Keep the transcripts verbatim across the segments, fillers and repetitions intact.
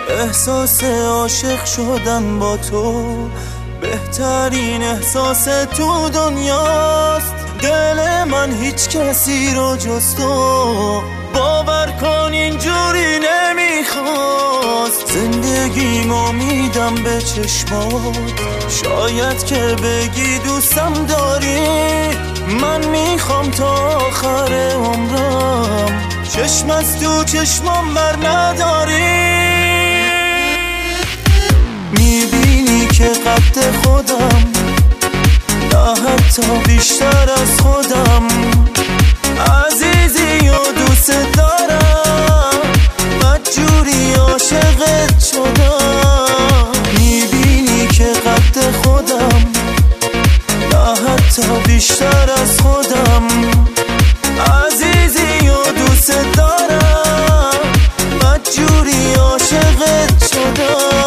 احساس عاشق شدن با تو بهترین احساس تو دنیاست. دل من هیچ کسی رو جز تو باور کن اینجوری نمیخواست. زندگیمو میدم به چشمات، شاید که بگی دوستم داری. من میخوام تا آخر عمرم چشم از تو چشمم بر نداری. میبینی که قد خودم نه حتی بیشتر از خودم عزیزی و دوست دارم، بدجوری عاشقت شدم. میبینی که قد خودم نه حتی بیشتر از خودم عزیزی و دوست دارم، بدجوری عاشقت شدم.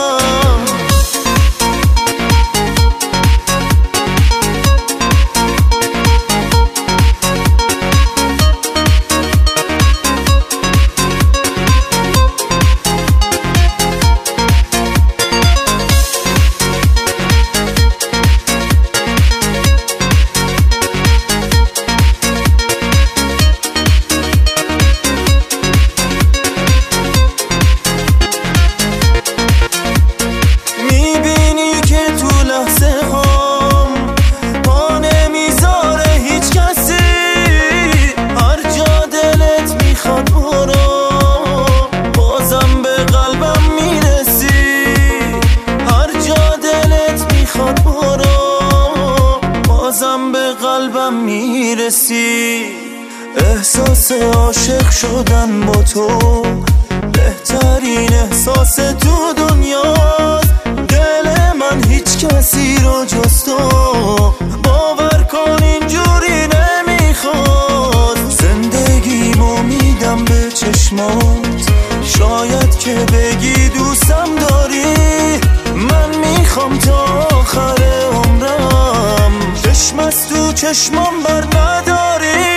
به قلبم میرسی. احساس عاشق شدن با تو بهترین احساس تو دنیاست. دل من هیچ کسی رو جز تو باور کن اینجوری نمیخواد. زندگیمو میدم به چشمات، شاید که بگی دوستم داری. من میخوام تا آخر عمرم چشم از تو چشمم بر نداری.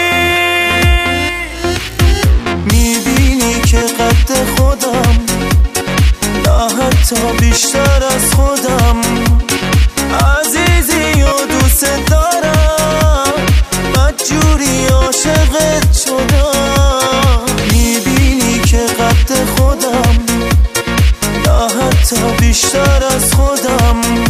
میبینی که قد خودم نه حتی بیشتر از خودم عزیزی و دوست دارم، بدجوری عاشقت شدم. میبینی که قد خودم نه حتی بیشتر از خودم